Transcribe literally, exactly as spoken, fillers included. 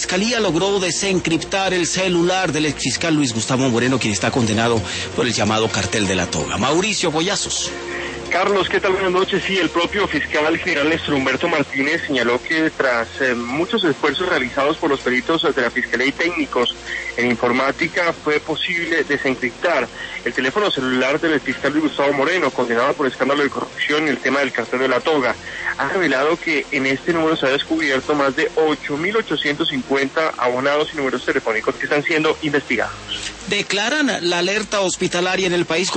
La Fiscalía logró desencriptar el celular del exfiscal Luis Gustavo Moreno, quien está condenado por el llamado Cartel de la Toga. Mauricio Boyazos. Carlos, ¿qué tal? Buenas noches. Sí, el propio fiscal general Néstor Humberto Martínez señaló que tras eh, muchos esfuerzos realizados por los peritos de la Fiscalía y técnicos en informática, fue posible desencriptar el teléfono celular del fiscal Luis Gustavo Moreno, condenado por escándalo de corrupción y el tema del Cartel de la Toga. Ha revelado que en este número se ha descubierto más de ocho mil ochocientos cincuenta abonados y números telefónicos que están siendo investigados. Declaran la alerta hospitalaria en el país.